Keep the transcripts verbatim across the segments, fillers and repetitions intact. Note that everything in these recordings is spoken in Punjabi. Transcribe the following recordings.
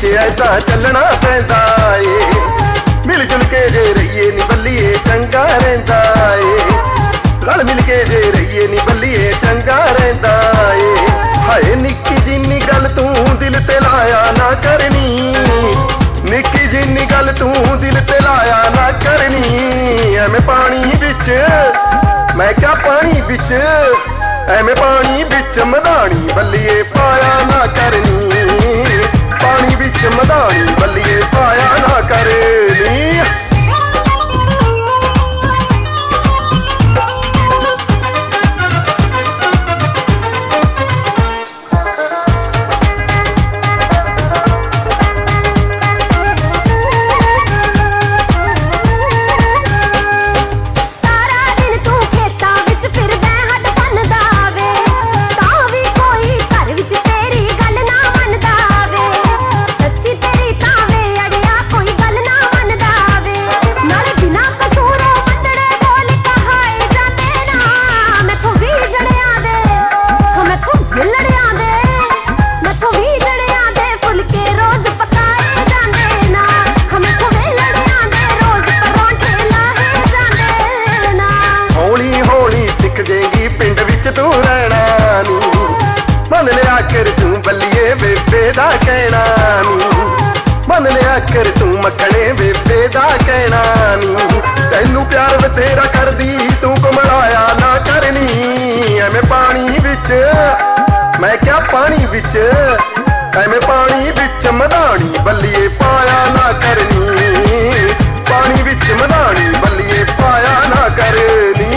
ਪਿੱਛੇ ਐਦਾਂ ਚੱਲਣਾ ਪੈਂਦਾ ਏ। ਮਿਲ ਜੁਲ ਕੇ ਜੇ ਰਹੀਏ ਨੀ ਬੱਲੀਏ ਚੰਗਾ ਰਹਿੰਦਾ ਏ। ਰਲ ਮਿਲ ਕੇ ਜੇ ਰਹੀਏ ਨੀ ਬੱਲੀਏ ਚੰਗਾ ਰਹਿੰਦਾ ਏ। ਹਾਏ ਨਿੱਕੀ ਜਿੰਨੀ ਗੱਲ ਤੂੰ ਦਿਲ ਤੇ ਲਾਇਆ ਨਾ ਕਰਨੀ, ਨਿੱਕੀ ਜਿੰਨੀ ਗੱਲ ਤੂੰ ਦਿਲ ਤੇ ਲਾਇਆ ਨਾ ਕਰਨੀ। ਐਵੇਂ ਪਾਣੀ ਵਿੱਚ ਮੈਂ ਕਿਹਾ ਪਾਣੀ ਵਿੱਚ ਐਵੇਂ ਪਾਣੀ ਵਿੱਚ ਮਧਾਣੀ ਬੱਲੀਏ ਪਾਇਆ ਨਾ ਕਰਨੀ। ਪਾਣੀ ਵਿੱਚ ਮਧਾਣੀ ਬੱਲੀਏ ਪਾਇਆ ਨਾ ਕਰਨੀ। ਤੂੰ ਰਹਿਣਾ ਨੀ ਮੰਨ ਲਿਆ ਕਰ ਤੂੰ ਬੱਲੀਏ ਬੇਬੇ ਦਾ ਕਹਿਣਾ ਨੀ। ਮੰਨ ਲਿਆ ਕਰ ਤੂੰ ਮੱਖਣੇ ਬੇਬੇ ਦਾ ਕਹਿਣਾ ਨੀ। ਤੈਨੂੰ ਪਿਆਰ ਬਥੇਰਾ ਕਰਦੀ ਤੂੰ ਘੁਮੜਾਇਆ ਨਾ ਕਰਨੀ। ਐਵੇਂ ਪਾਣੀ ਵਿੱਚ ਮੈਂ ਕਿਹਾ ਪਾਣੀ ਵਿੱਚ ਐਵੇਂ ਪਾਣੀ ਵਿੱਚ ਮਧਾਣੀ ਬੱਲੀਏ ਪਾਇਆ ਨਾ ਕਰਨੀ। ਪਾਣੀ ਵਿੱਚ ਮਧਾਣੀ ਬੱਲੀਏ ਪਾਇਆ ਨਾ ਕਰਨੀ।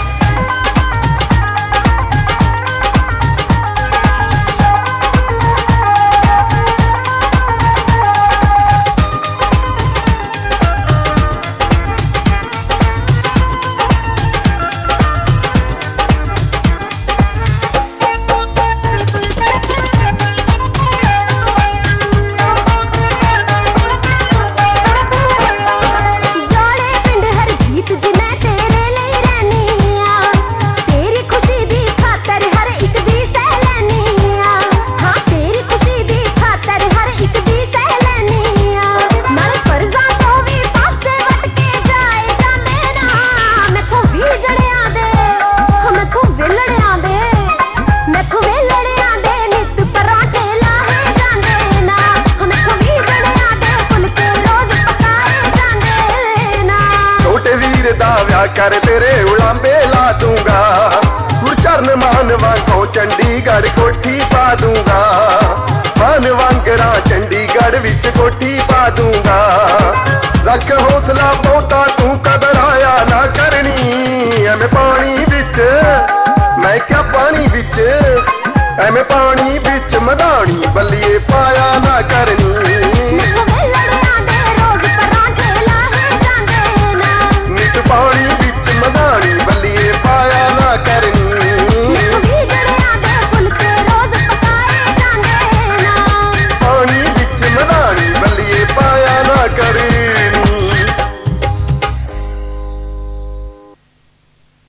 कर तेरे उलांबे ला दूंगा गुरचरण मान वांगो चंडीगढ़ कोठी पा दूंगा। मान वांगरा चंडीगढ़ विच कोठी पा दूंगा। रख हौसला बहुता तू घबराया ना करनी। एवें पानी विच मैं क्या पानी विच एवें पानी विच मधानी बल्लिए पाया ना करनी।